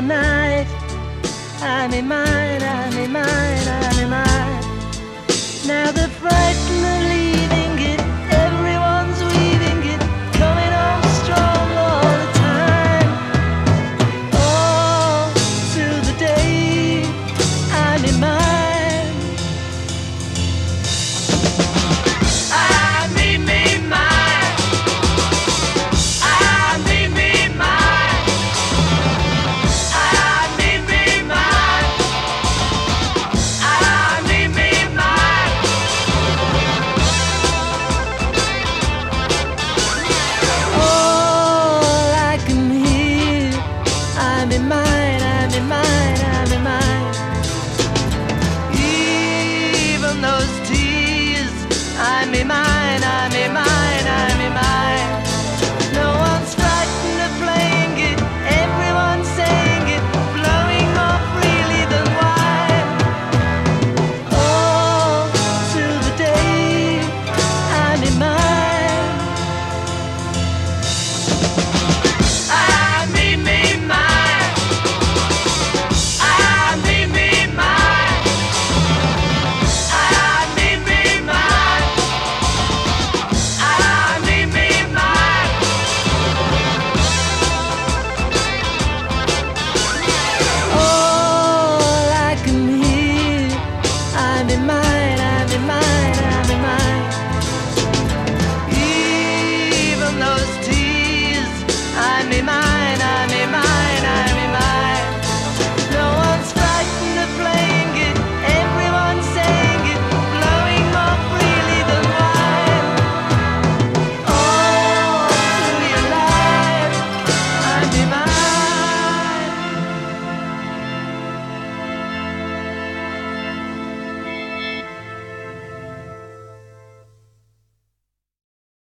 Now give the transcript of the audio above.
the night. I'm in mine, I'm in mine, I'm in mine. Now the frightened are leaving it, everyone's weaving it, coming on strong all the time. All through the day, I'm in mine. I'm in my